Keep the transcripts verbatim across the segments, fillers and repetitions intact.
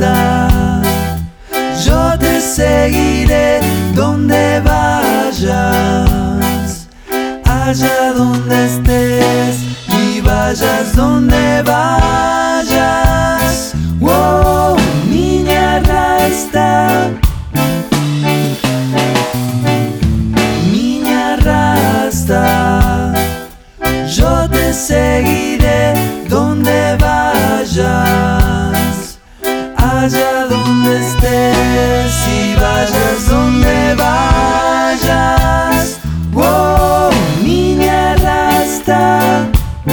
rasta. Yo te seguiré donde vayas, allá donde estés y vayas donde vayas. Wow, niña rasta, niña rasta. Yo te seguiré donde vayas, allá donde estés y vayas donde vayas. Wow, niña rasta.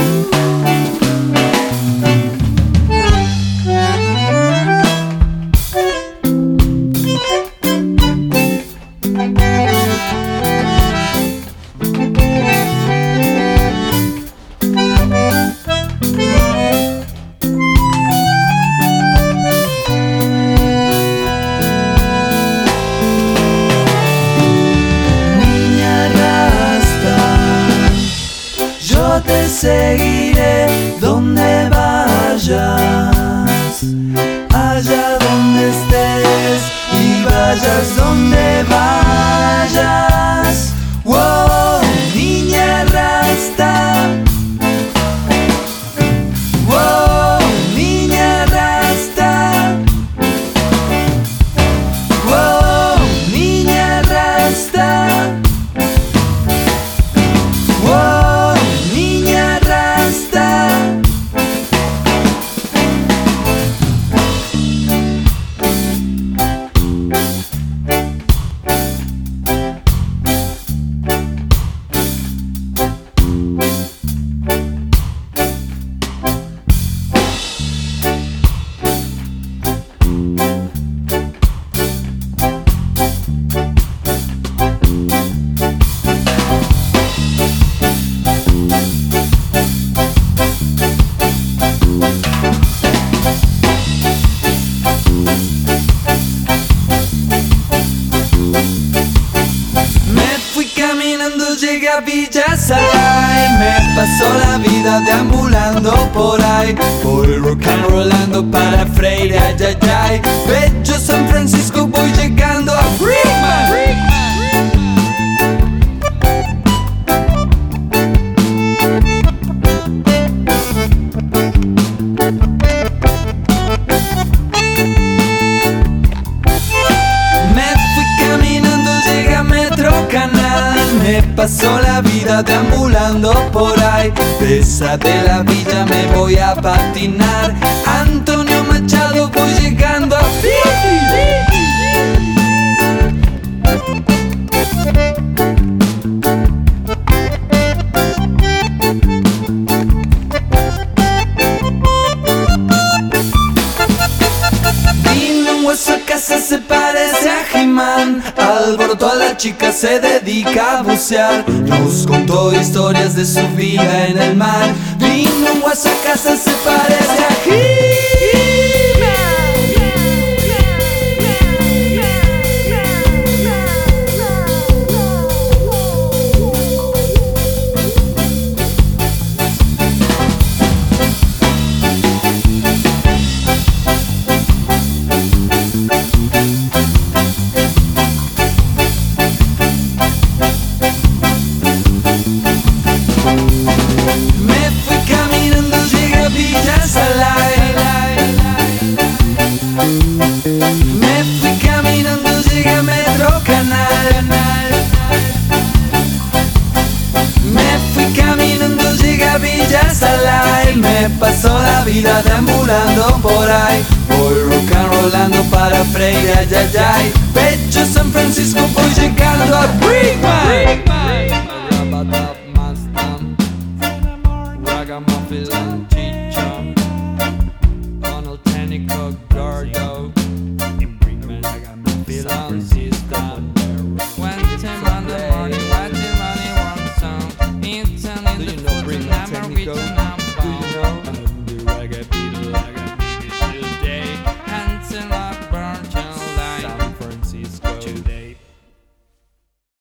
Yo te seguiré donde vayas, allá donde estés y vayas donde vayas. Wow, niña rasta. Wow, niña rasta. Wow, niña rasta. Wow, niña rasta. Llegué a Villa Salay, me pasó la vida deambulando por ahí, por el rock and rollando para Freire, ay, ay, ay. Bello San Francisco, voy llegando a Freeman. Me fui caminando, llegué a Metro Canal. Me pasó la vida deambulando por ahí, de esa de la villa me voy a patinar. Antonio Machado, voy llegando a Vino un hueso a casa, se parece a He-Man. Alborotó a la chica, se dedica a bucear. Nos contó historias de su vida en el mar. Vino un hueso a casa, se parece a He-Man. Me fui caminando, llegué a Villa Salay. Me fui caminando, llegué a Metro Canal. Me fui caminando, llegué a Villa Salay. Me pasó la vida deambulando por ahí, voy rock and rollando para Freire, ay, ay, ay. Bello San Francisco, voy llegando a Brickman. Ragamuffin, Chicha, Donald Pennycock, Gordo.